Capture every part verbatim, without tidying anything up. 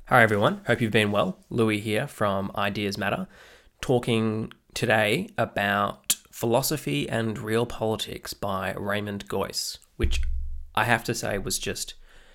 Hi everyone, hope you've been well. Louis here from Ideas Matter, talking today about Philosophy and Real Politics by Raymond Geuss, which I have to say was just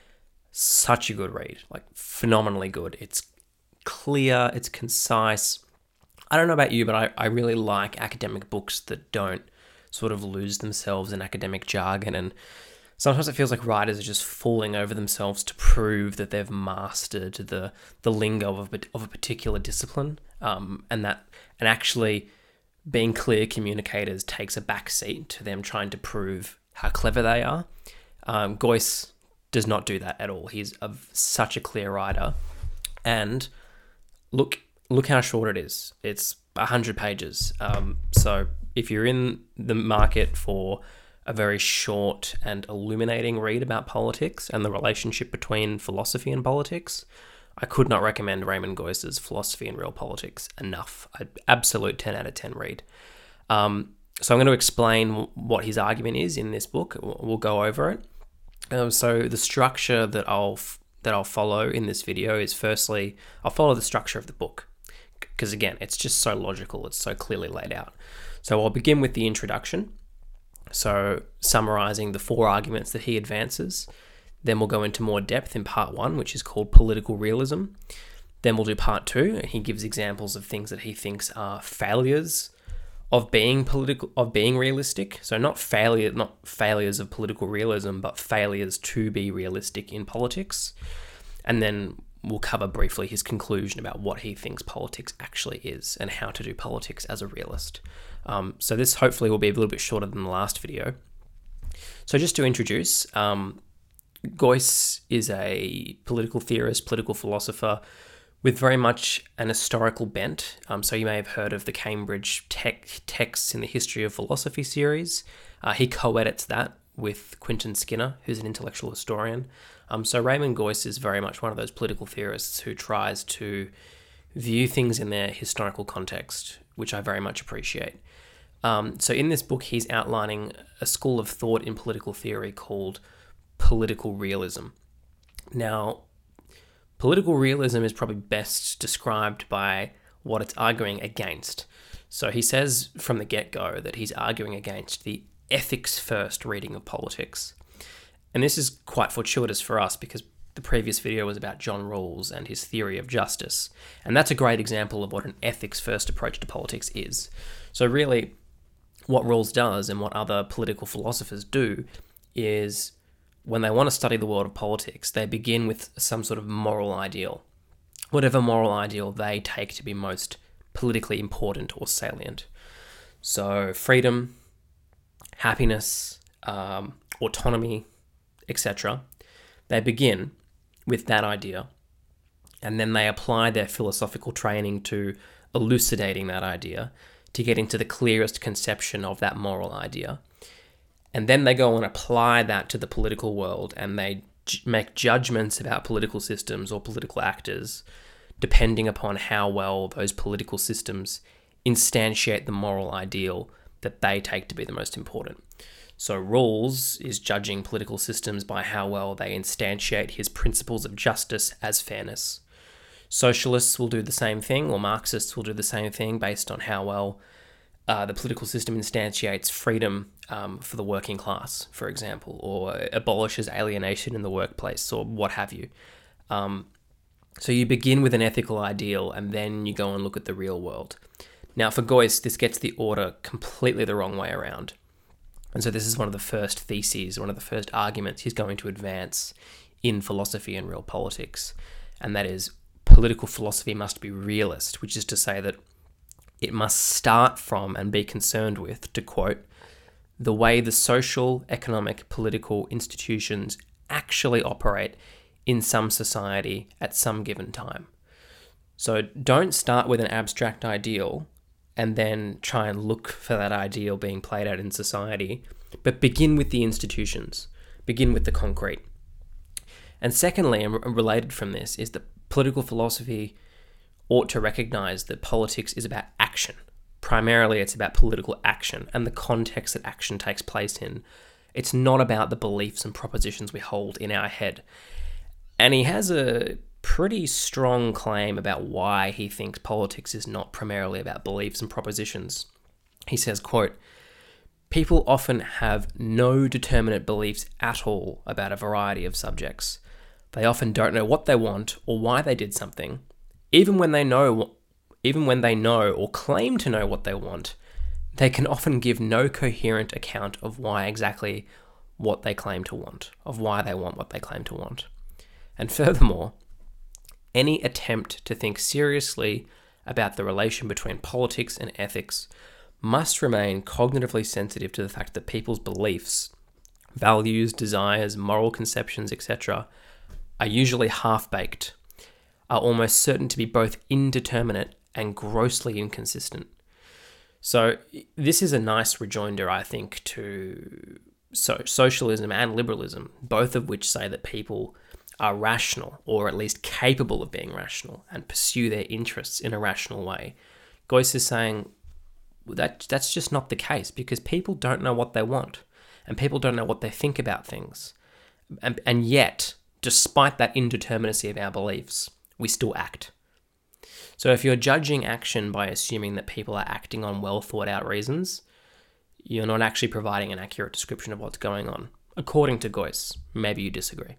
such a good read, like phenomenally good. It's clear, it's concise. I don't know about you, but I, I really like academic books that don't sort of lose themselves in academic jargon, and sometimes it feels like writers are just falling over themselves to prove that they've mastered the the lingo of a, of a particular discipline, um, and that and actually being clear communicators takes a backseat to them trying to prove how clever they are. Um, Geuss does not do that at all. He's a, such a clear writer, and look look how short it is. It's a hundred pages. Um, so if you're in the market for a very short and illuminating read about politics and the relationship between philosophy and politics, I could not recommend Raymond Geuss's Philosophy and Real Politics enough. An absolute ten out of ten read. Um, so I'm going to explain what his argument is in this book. We'll go over it. Um, so the structure that I'll that I'll follow in this video is, firstly, I'll follow the structure of the book, because again, it's just so logical. It's so clearly laid out. So I'll begin with the introduction. So summarizing the four arguments that he advances. Then we'll go into more depth in part one, which is called political realism. Then we'll do part two, and he gives examples of things that he thinks are failures of being political, of being realistic. So not failure, not failures of political realism, but failures to be realistic in politics. And then we'll cover briefly his conclusion about what he thinks politics actually is and how to do politics as a realist. Um, so this hopefully will be a little bit shorter than the last video. So just to introduce, um, Geuss is a political theorist, political philosopher with very much an historical bent. Um, so you may have heard of the Cambridge tech, Texts in the History of Philosophy series. Uh, he co-edits that with Quentin Skinner, who's an intellectual historian. Um, so Raymond Geuss is very much one of those political theorists who tries to view things in their historical context, which I very much appreciate. Um, so in this book, he's outlining a school of thought in political theory called political realism. Now, political realism is probably best described by what it's arguing against. So he says from the get-go that he's arguing against the ethics-first reading of politics. And this is quite fortuitous for us because the previous video was about John Rawls and his theory of justice. And that's a great example of what an ethics-first approach to politics is. So really, what Rawls does and what other political philosophers do is, when they want to study the world of politics, they begin with some sort of moral ideal, whatever moral ideal they take to be most politically important or salient. So freedom, happiness, um, autonomy, et cetera. They begin with that idea, and then they apply their philosophical training to elucidating that idea, to get into the clearest conception of that moral idea. And then they go and apply that to the political world, and they j- make judgments about political systems or political actors, depending upon how well those political systems instantiate the moral ideal that they take to be the most important. So Rawls is judging political systems by how well they instantiate his principles of justice as fairness. Socialists will do the same thing, or Marxists will do the same thing based on how well uh, the political system instantiates freedom um, for the working class, for example, or abolishes alienation in the workplace, or what have you. Um, so you begin with an ethical ideal, and then you go and look at the real world. Now, for Geuss, this gets the order completely the wrong way around. And so this is one of the first theses, one of the first arguments he's going to advance in Philosophy and Real Politics. And that is, political philosophy must be realist, which is to say that it must start from and be concerned with, to quote, the way the social, economic, political institutions actually operate in some society at some given time. So don't start with an abstract ideal and then try and look for that ideal being played out in society, but begin with the institutions, begin with the concrete. And secondly, and related from this, is that political philosophy ought to recognize that politics is about action. Primarily, it's about political action and the context that action takes place in. It's not about the beliefs and propositions we hold in our head. And he has a pretty strong claim about why he thinks politics is not primarily about beliefs and propositions. He says, quote, "People often have no determinate beliefs at all about a variety of subjects. They often don't know what they want or why they did something. Even when they know, even when they know or claim to know what they want, they can often give no coherent account of why exactly what they claim to want, of why they want what they claim to want. And furthermore, any attempt to think seriously about the relation between politics and ethics must remain cognitively sensitive to the fact that people's beliefs, values, desires, moral conceptions, et cetera, are usually half-baked, are almost certain to be both indeterminate and grossly inconsistent." So this is a nice rejoinder, I think, to so socialism and liberalism, both of which say that people are rational, or at least capable of being rational, and pursue their interests in a rational way. Geuss is saying that that's just not the case, because people don't know what they want, and people don't know what they think about things. And, and yet, despite that indeterminacy of our beliefs, we still act. So if you're judging action by assuming that people are acting on well thought out reasons, you're not actually providing an accurate description of what's going on, according to Geuss. Maybe you disagree.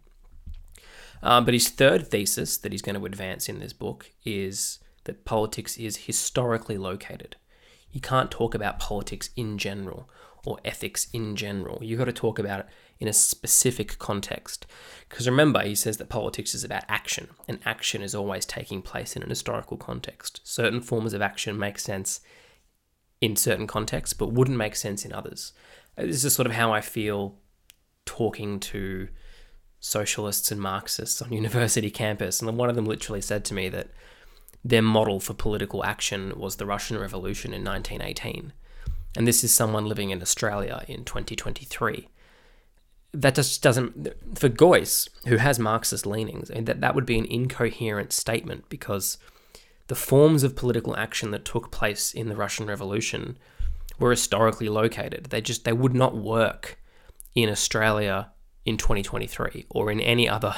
Um, but his third thesis that he's going to advance in this book is that politics is historically located. You can't talk about politics in general or ethics in general. You've got to talk about it in a specific context. Because remember, he says that politics is about action, and action is always taking place in an historical context. Certain forms of action make sense in certain contexts, but wouldn't make sense in others. This is sort of how I feel talking to socialists and Marxists on university campus. And one of them literally said to me that their model for political action was the Russian Revolution in nineteen eighteen. And this is someone living in Australia in twenty twenty-three. That just doesn't, for Geuss, who has Marxist leanings, I mean, that, that would be an incoherent statement, because the forms of political action that took place in the Russian Revolution were historically located. They just, they would not work in Australia in twenty twenty-three or in any other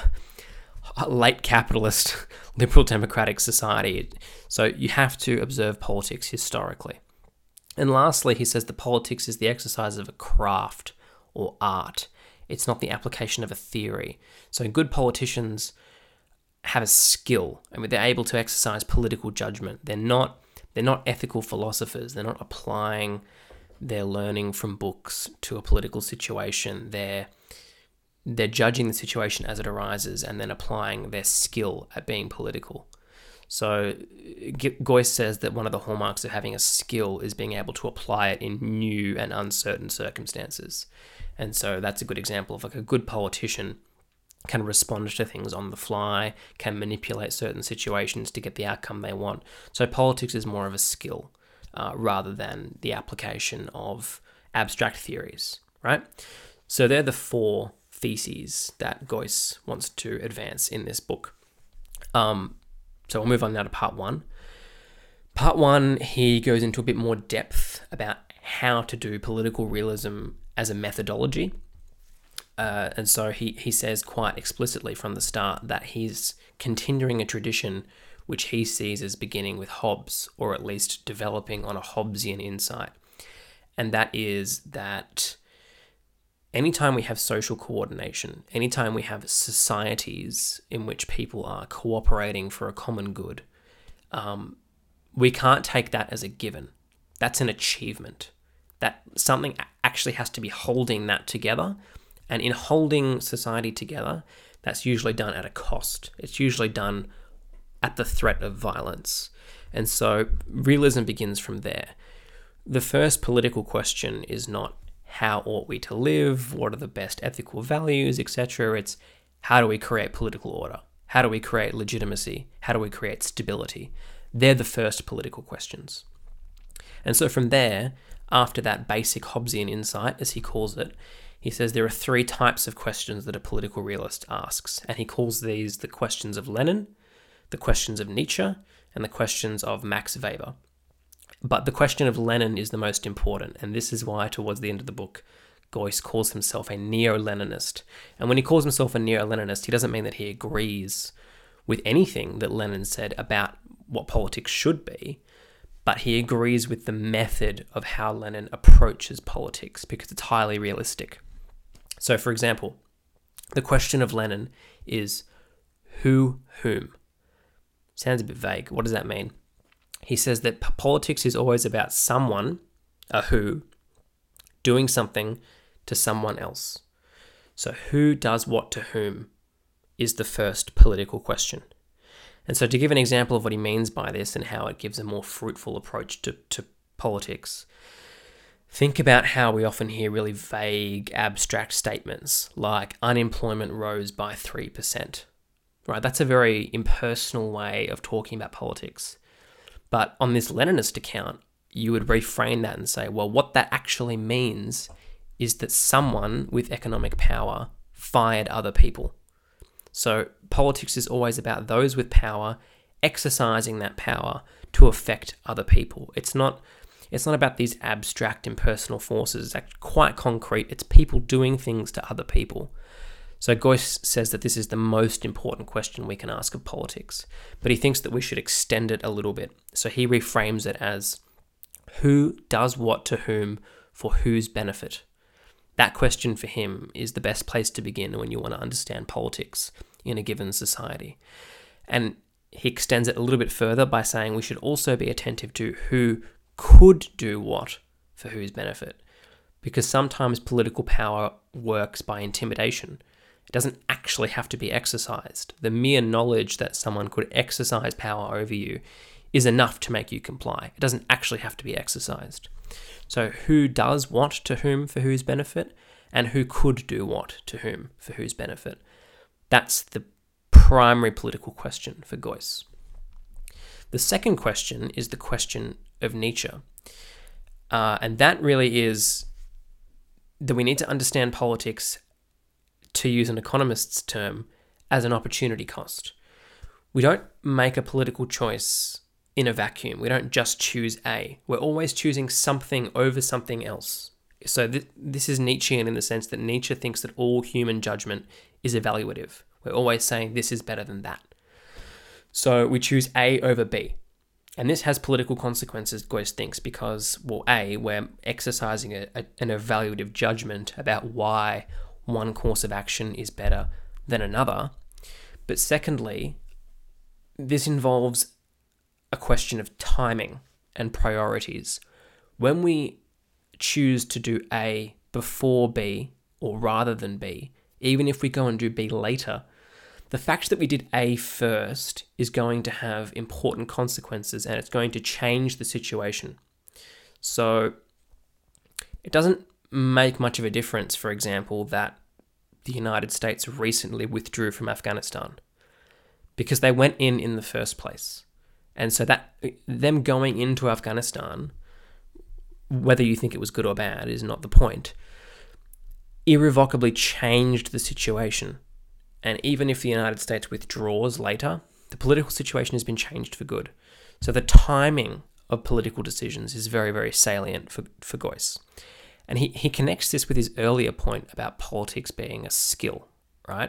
late capitalist liberal democratic society. So you have to observe politics historically. And lastly, he says that politics is the exercise of a craft or art. It's not the application of a theory. So good politicians have a skill. I mean, they're able to exercise political judgment. They're not they're not ethical philosophers. They're not applying their learning from books to a political situation. They're they're judging the situation as it arises and then applying their skill at being political. So Geuss says that one of the hallmarks of having a skill is being able to apply it in new and uncertain circumstances. And so that's a good example of like a good politician can respond to things on the fly, can manipulate certain situations to get the outcome they want. So politics is more of a skill uh, rather than the application of abstract theories, right? So they're the four theses that Geuss wants to advance in this book. Um, so we'll move on now to part one. Part one, he goes into a bit more depth about how to do political realism as a methodology. Uh, and so he, he says quite explicitly from the start that he's continuing a tradition which he sees as beginning with Hobbes, or at least developing on a Hobbesian insight. And that is that anytime we have social coordination, anytime we have societies in which people are cooperating for a common good, um, we can't take that as a given. That's an achievement. That something actually has to be holding that together. And in holding society together, that's usually done at a cost. It's usually done at the threat of violence. And so realism begins from there. The first political question is not how ought we to live, what are the best ethical values, et cetera. It's how do we create political order? How do we create legitimacy? How do we create stability? They're the first political questions. And so from there, after that basic Hobbesian insight, as he calls it, he says there are three types of questions that a political realist asks, and he calls these the questions of Lenin, the questions of Nietzsche, and the questions of Max Weber. But the question of Lenin is the most important, and this is why towards the end of the book, Geuss calls himself a neo-Leninist. And when he calls himself a neo-Leninist, he doesn't mean that he agrees with anything that Lenin said about what politics should be, but he agrees with the method of how Lenin approaches politics because it's highly realistic. So, for example, the question of Lenin is, who whom? Sounds a bit vague. What does that mean? He says that p- politics is always about someone, a who, doing something to someone else. So who does what to whom is the first political question. And so to give an example of what he means by this and how it gives a more fruitful approach to, to politics, think about how we often hear really vague, abstract statements like unemployment rose by three percent. Right? That's a very impersonal way of talking about politics. But on this Leninist account, you would reframe that and say, well, what that actually means is that someone with economic power fired other people. So politics is always about those with power exercising that power to affect other people. It's not it's not about these abstract impersonal forces. It's quite concrete. It's people doing things to other people. So Geuss says that this is the most important question we can ask of politics, but he thinks that we should extend it a little bit. So he reframes it as, who does what to whom for whose benefit? That question for him is the best place to begin when you want to understand politics in a given society. And he extends it a little bit further by saying we should also be attentive to who could do what for whose benefit, because sometimes political power works by intimidation. It doesn't actually have to be exercised. The mere knowledge that someone could exercise power over you is enough to make you comply. It doesn't actually have to be exercised. So who does what to whom for whose benefit, and who could do what to whom for whose benefit? That's the primary political question for Geuss. The second question is the question of Nietzsche. Uh, and that really is that we need to understand politics, to use an economist's term, as an opportunity cost. We don't make a political choice in a vacuum. We don't just choose A. We're always choosing something over something else. So th- this is Nietzschean in the sense that Nietzsche thinks that all human judgment is evaluative. We're always saying this is better than that. So we choose A over B. And this has political consequences, Geuss thinks, because, well, A, we're exercising a, a, an evaluative judgment about why one course of action is better than another. But secondly, this involves a question of timing and priorities. When we choose to do A before B or rather than B, even if we go and do B later, the fact that we did A first is going to have important consequences, and it's going to change the situation. So it doesn't make much of a difference, for example, that the United States recently withdrew from Afghanistan, because they went in in the first place. And so that them going into Afghanistan, whether you think it was good or bad is not the point, irrevocably changed the situation. And even if the United States withdraws later, the political situation has been changed for good. So the timing of political decisions is very, very salient for, for Geuss. And he, he connects this with his earlier point about politics being a skill, right?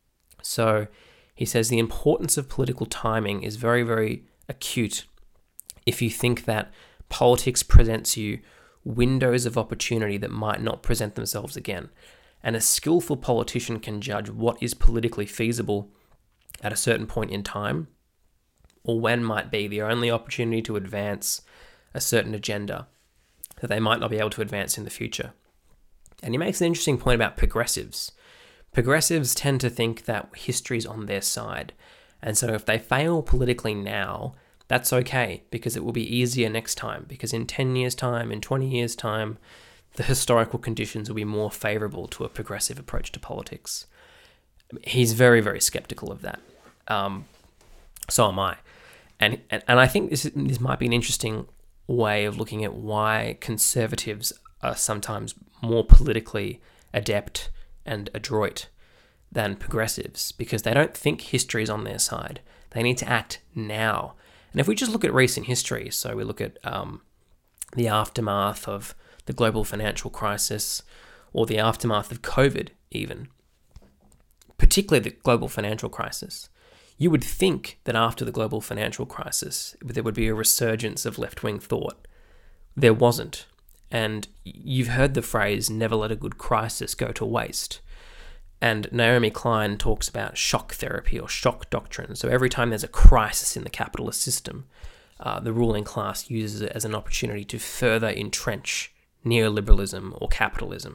So he says the importance of political timing is very, very acute if you think that politics presents you windows of opportunity that might not present themselves again. And a skillful politician can judge what is politically feasible at a certain point in time, or when might be the only opportunity to advance a certain agenda that they might not be able to advance in the future. And he makes an interesting point about progressives. Progressives tend to think that history's on their side. And so if they fail politically now, that's okay, because it will be easier next time, because in ten years' time, in twenty years' time, the historical conditions will be more favourable to a progressive approach to politics. He's very, very sceptical of that. Um, so am I. And, and and I think this is, this might be an interesting way of looking at why conservatives are sometimes more politically adept and adroit than progressives, because they don't think history is on their side. They need to act now. And if we just look at recent history, so we look at um, the aftermath of the global financial crisis, or the aftermath of COVID even, particularly the global financial crisis, You would think that after the global financial crisis, there would be a resurgence of left-wing thought. There wasn't. And you've heard the phrase, never let a good crisis go to waste. And Naomi Klein talks about shock therapy or shock doctrine. So every time there's a crisis in the capitalist system, uh, the ruling class uses it as an opportunity to further entrench neoliberalism or capitalism.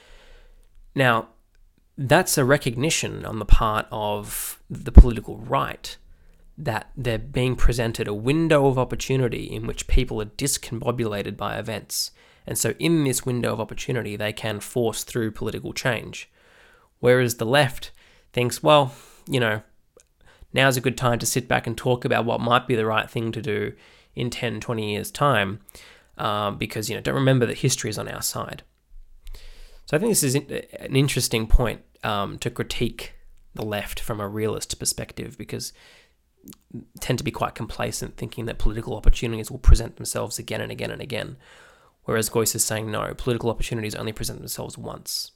Now, that's a recognition on the part of the political right that they're being presented a window of opportunity in which people are discombobulated by events. And so in this window of opportunity, they can force through political change. Whereas the left thinks, well, you know, now's a good time to sit back and talk about what might be the right thing to do in ten, twenty years' time, uh, because, you know, don't remember that history is on our side. So I think this is an interesting point um, to critique the left from a realist perspective, because they tend to be quite complacent, thinking that political opportunities will present themselves again and again and again. Whereas Geuss is saying, no, political opportunities only present themselves once.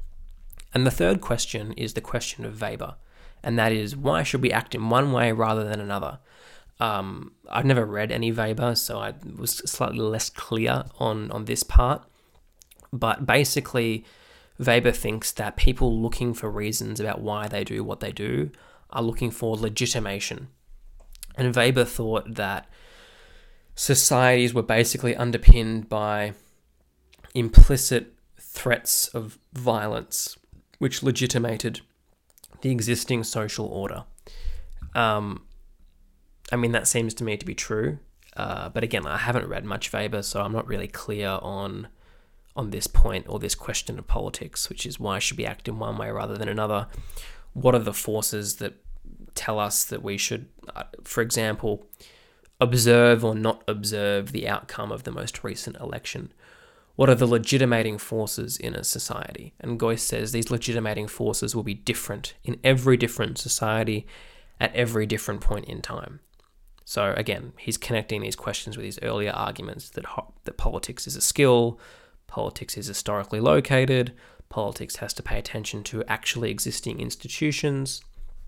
And the third question is the question of Weber, and that is, why should we act in one way rather than another? Um, I've never read any Weber, so I was slightly less clear on, on this part. But basically, Weber thinks that people looking for reasons about why they do what they do are looking for legitimation. And Weber thought that societies were basically underpinned by implicit threats of violence, which legitimated the existing social order. Um, I mean, that seems to me to be true. Uh, but again, I haven't read much Weber, so I'm not really clear on on this point or this question of politics, which is why should we act in one way rather than another? What are the forces that tell us that we should, uh, for example, observe or not observe the outcome of the most recent election? What are the legitimating forces in a society? And Geuss says these legitimating forces will be different in every different society at every different point in time. So again, he's connecting these questions with his earlier arguments that ho- that politics is a skill, politics is historically located, politics has to pay attention to actually existing institutions.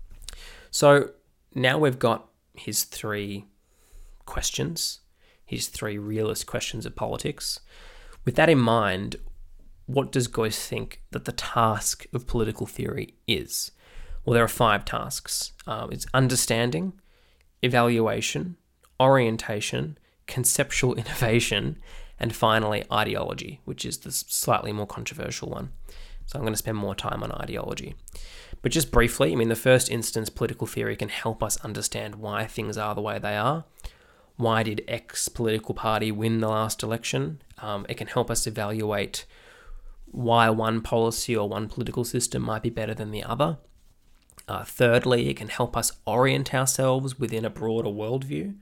So now we've got his three questions, his three realist questions of politics. With that in mind, what does Geuss think that the task of political theory is? Well, there are five tasks. Um, it's understanding, evaluation, orientation, conceptual innovation, and finally ideology, which is the slightly more controversial one. So I'm going to spend more time on ideology. But just briefly, I mean, the first instance, political theory can help us understand why things are the way they are. Why did X political party win the last election? Um, it can help us evaluate why one policy or one political system might be better than the other. Uh, thirdly, it can help us orient ourselves within a broader worldview.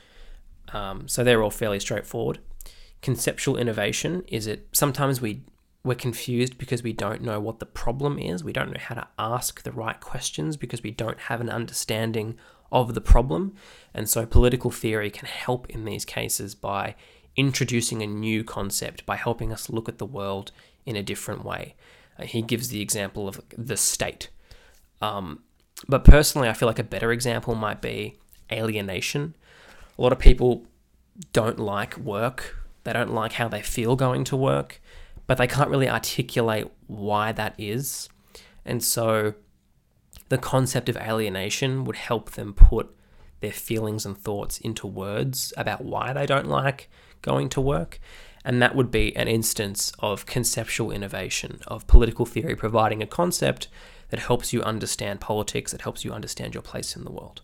Um, so they're all fairly straightforward. Conceptual innovation is it sometimes we we're confused because we don't know what the problem is. We don't know how to ask the right questions because we don't have an understanding of the problem. And so political theory can help in these cases by introducing a new concept, by helping us look at the world in a different way. Uh, he gives the example of the state. Um, but personally, I feel like a better example might be alienation. A lot of people don't like work. They don't like how they feel going to work, but they can't really articulate why that is. And so the concept of alienation would help them put their feelings and thoughts into words about why they don't like going to work. And that would be an instance of conceptual innovation, of political theory providing a concept that helps you understand politics, that helps you understand your place in the world.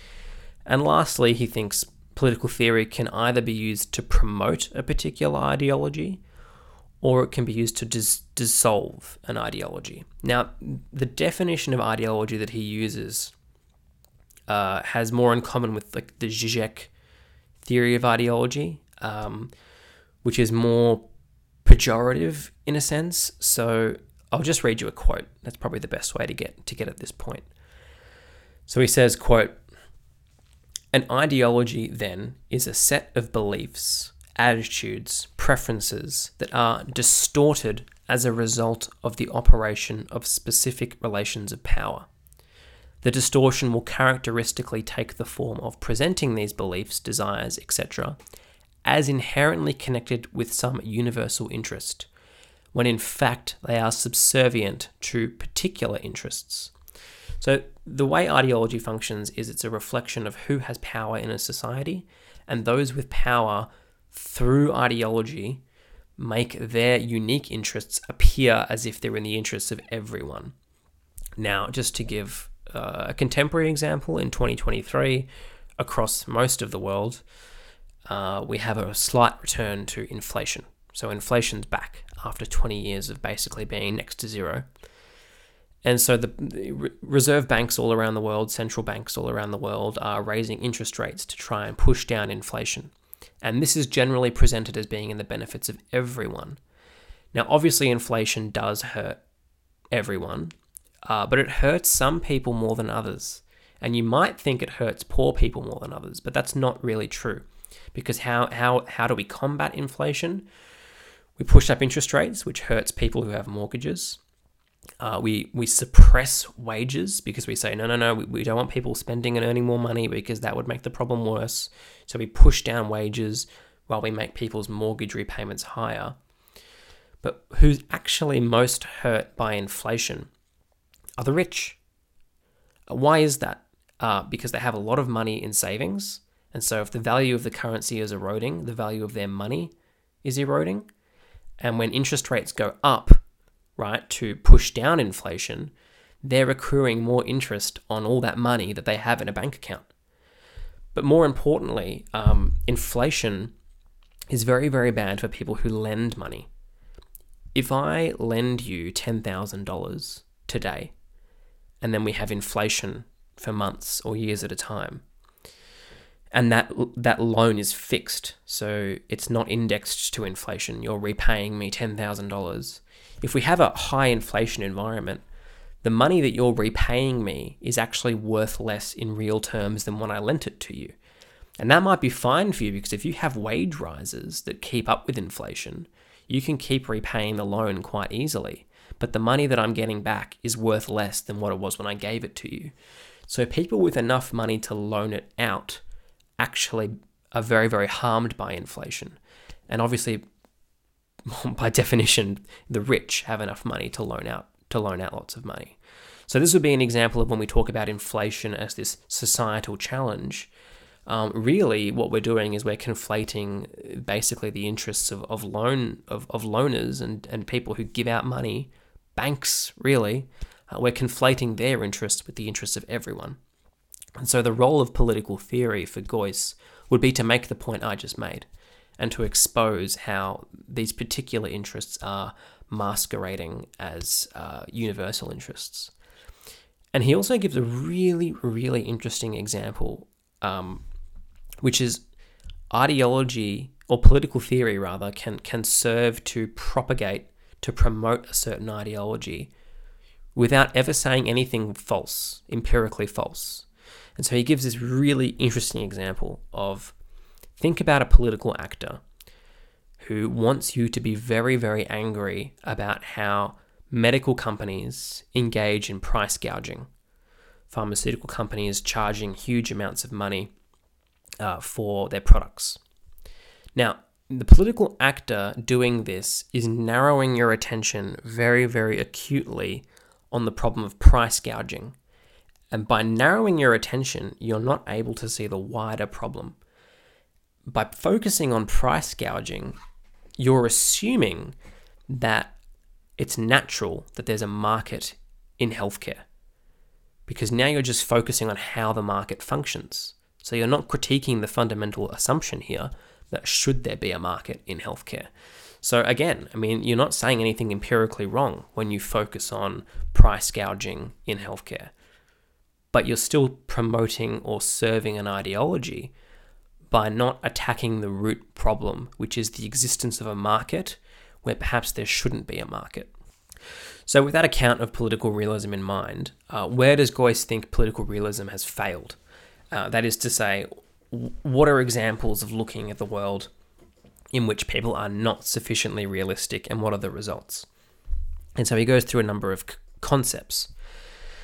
And lastly, he thinks political theory can either be used to promote a particular ideology, or it can be used to dis- dissolve an ideology. Now, the definition of ideology that he uses uh, has more in common with like the Zizek theory of ideology, um, which is more pejorative in a sense. So I'll just read you a quote. That's probably the best way to get to get at this point. So he says, quote, "An ideology, then, is a set of beliefs, attitudes, preferences that are distorted as a result of the operation of specific relations of power. The distortion will characteristically take the form of presenting these beliefs, desires, et cetera, as inherently connected with some universal interest, when in fact they are subservient to particular interests. So the way ideology functions is it's a reflection of who has power in a society, and those with power through ideology make their unique interests appear as if they're in the interests of everyone. Now, just to give uh, a contemporary example, in twenty twenty-three, across most of the world, uh, we have a slight return to inflation. So inflation's back after twenty years of basically being next to zero. And so the, the reserve banks all around the world, central banks all around the world are raising interest rates to try and push down inflation. And this is generally presented as being in the benefits of everyone. Now, obviously, inflation does hurt everyone, uh, but it hurts some people more than others. And you might think it hurts poor people more than others, but that's not really true. Because how how how do we combat inflation? We push up interest rates, which hurts people who have mortgages. Uh, we we suppress wages because we say, no, no, no, we, we don't want people spending and earning more money because that would make the problem worse. So we push down wages while we make people's mortgage repayments higher. But who's actually most hurt by inflation are the rich. Why is that? Uh, because they have a lot of money in savings. And so if the value of the currency is eroding, the value of their money is eroding. And when interest rates go up, right, to push down inflation, they're accruing more interest on all that money that they have in a bank account. But more importantly, um, inflation is very, very bad for people who lend money. If I lend you ten thousand dollars today, and then we have inflation for months or years at a time, and that that loan is fixed, so it's not indexed to inflation, you're repaying me ten thousand dollars. If we have a high inflation environment, the money that you're repaying me is actually worth less in real terms than when I lent it to you. And that might be fine for you because if you have wage rises that keep up with inflation, you can keep repaying the loan quite easily. But the money that I'm getting back is worth less than what it was when I gave it to you. So people with enough money to loan it out actually are very, very harmed by inflation. And obviously, by definition, the rich have enough money to loan out to loan out lots of money. So this would be an example of when we talk about inflation as this societal challenge. Um, really, what we're doing is we're conflating basically the interests of, of loan of, of loaners and, and people who give out money, banks really. Uh, we're conflating their interests with the interests of everyone. And so the role of political theory for Geuss would be to make the point I just made and to expose how these particular interests are masquerading as uh, universal interests. And he also gives a really, really interesting example, um, which is ideology, or political theory rather, can, can serve to propagate, to promote a certain ideology without ever saying anything false, empirically false. And so he gives this really interesting example of, think about a political actor who wants you to be very, very angry about how medical companies engage in price gouging. Pharmaceutical companies charging huge amounts of money uh, for their products. Now, the political actor doing this is narrowing your attention very, very acutely on the problem of price gouging. And by narrowing your attention, you're not able to see the wider problem. By focusing on price gouging, you're assuming that it's natural that there's a market in healthcare. Because now you're just focusing on how the market functions. So you're not critiquing the fundamental assumption here that should there be a market in healthcare. So again, I mean, you're not saying anything empirically wrong when you focus on price gouging in healthcare. But you're still promoting or serving an ideology by not attacking the root problem, which is the existence of a market where perhaps there shouldn't be a market. So with that account of political realism in mind, uh, where does Geuss think political realism has failed? Uh, that is to say, what are examples of looking at the world in which people are not sufficiently realistic, and what are the results? And so he goes through a number of c- concepts.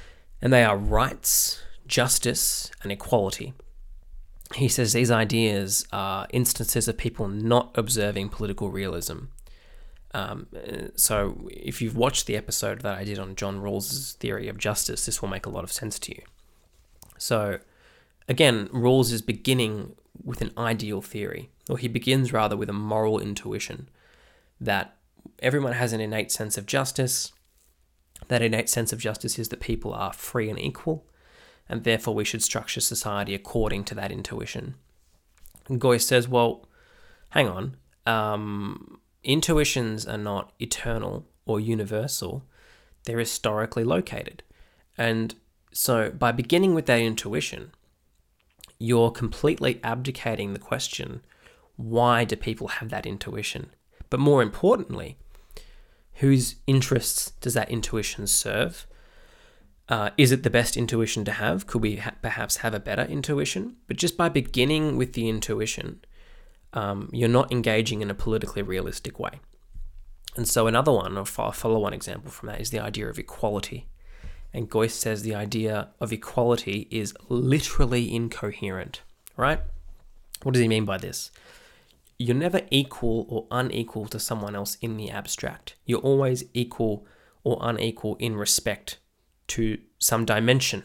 And they are rights, justice, and equality. He says these ideas are instances of people not observing political realism. Um, so if you've watched the episode that I did on John Rawls' theory of justice, this will make a lot of sense to you. So again, Rawls is beginning with an ideal theory, or he begins rather with a moral intuition that everyone has an innate sense of justice. That innate sense of justice is that people are free and equal, and therefore we should structure society according to that intuition. And Geuss says, well, hang on, um, intuitions are not eternal or universal, they're historically located. And so by beginning with that intuition, you're completely abdicating the question, why do people have that intuition? But more importantly, whose interests does that intuition serve? Uh, is it the best intuition to have? Could we ha- perhaps have a better intuition? But just by beginning with the intuition, um, you're not engaging in a politically realistic way. And so another one, or a follow-on example from that, is the idea of equality. And Geuss says the idea of equality is literally incoherent, right? What does he mean by this? You're never equal or unequal to someone else in the abstract. You're always equal or unequal in respect to some dimension.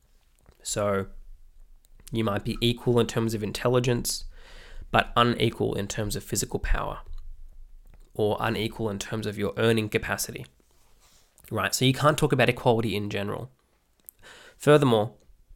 So you might be equal in terms of intelligence, but unequal in terms of physical power, or unequal in terms of your earning capacity, right? So you can't talk about equality in general. Furthermore,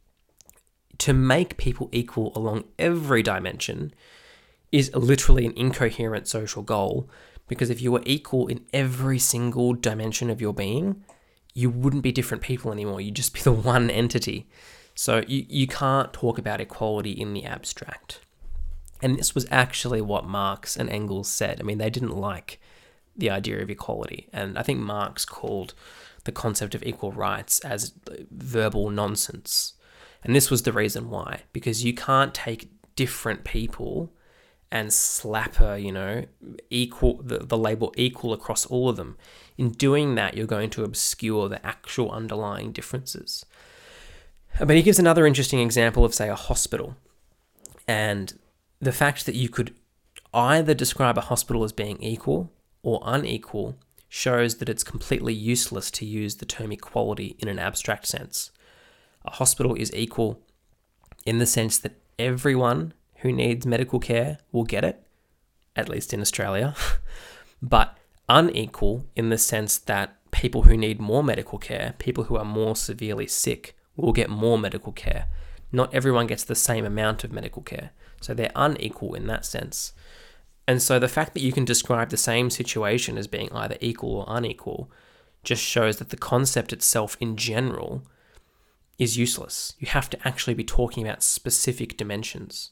to make people equal along every dimension is literally an incoherent social goal, because if you were equal in every single dimension of your being, you wouldn't be different people anymore. You'd just be the one entity. So you, you can't talk about equality in the abstract. And this was actually what Marx and Engels said. I mean, they didn't like the idea of equality. And I think Marx called the concept of equal rights as verbal nonsense. And this was the reason why, because you can't take different people and slap her, you know, equal the, the label equal across all of them. In doing that, you're going to obscure the actual underlying differences. But he gives another interesting example of, say, a hospital. And the fact that you could either describe a hospital as being equal or unequal shows that it's completely useless to use the term equality in an abstract sense. A hospital is equal in the sense that everyone who needs medical care will get it, at least in Australia, but unequal in the sense that people who need more medical care, people who are more severely sick, will get more medical care. Not everyone gets the same amount of medical care, so they're unequal in that sense. And so the fact that you can describe the same situation as being either equal or unequal just shows that the concept itself in general is useless. You have to actually be talking about specific dimensions.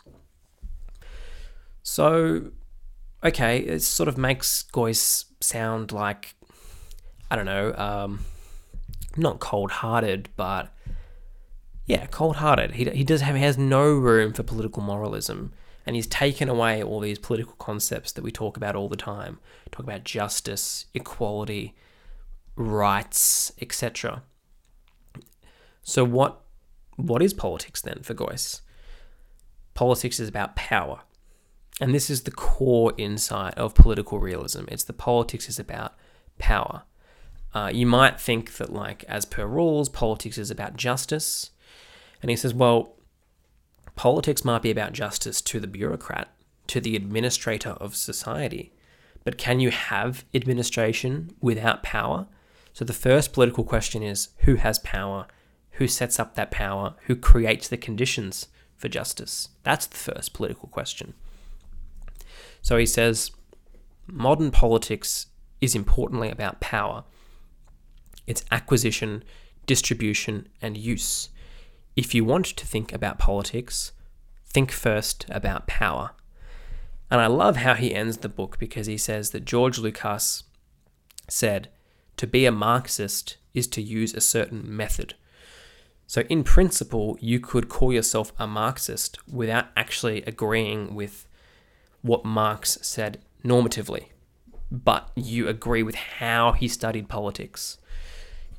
So, okay, it sort of makes Geuss sound like, I don't know, um, not cold-hearted, but yeah, cold-hearted. He he does have he has no room for political moralism, and he's taken away all these political concepts that we talk about all the time. Talk about justice, equality, rights, et cetera. So what what is politics then for Geuss? Politics is about power. And this is the core insight of political realism. It's the politics is about power. Uh, you might think that, like, as per Rawls, politics is about justice. And he says, well, politics might be about justice to the bureaucrat, to the administrator of society. But can you have administration without power? So the first political question is, who has power? Who sets up that power? Who creates the conditions for justice? That's the first political question. So he says, modern politics is importantly about power. Its acquisition, distribution, and use. If you want to think about politics, think first about power. And I love how he ends the book, because he says that George Lucas said, to be a Marxist is to use a certain method. So in principle, you could call yourself a Marxist without actually agreeing with what Marx said normatively, but you agree with how he studied politics.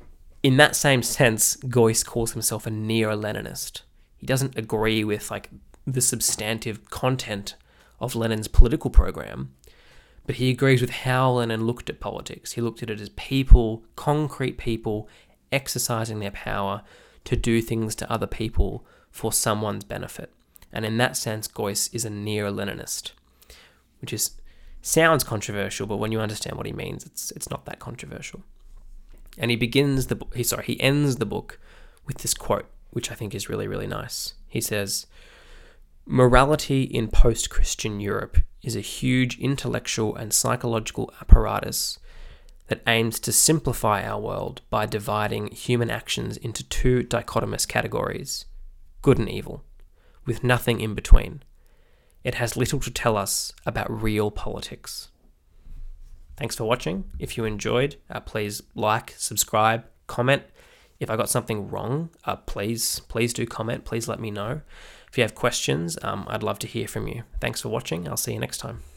in that same sense, Geuss calls himself a neo-Leninist. He doesn't agree with like the substantive content of Lenin's political program, but he agrees with how Lenin looked at politics. He looked at it as people, concrete people, exercising their power to do things to other people for someone's benefit. And in that sense, Geuss is a neo-Leninist, which is sounds controversial, but when you understand what he means, it's it's not that controversial. And he begins the he sorry he ends the book with this quote, which I think is really really nice. He says, "Morality in post-Christian Europe is a huge intellectual and psychological apparatus that aims to simplify our world by dividing human actions into two dichotomous categories, good and evil, with nothing in between. It has little to tell us about real politics." Thanks for watching. If you enjoyed, uh, please like, subscribe, comment. If I got something wrong, uh, please, please do comment. Please let me know. If you have questions, um, I'd love to hear from you. Thanks for watching. I'll see you next time.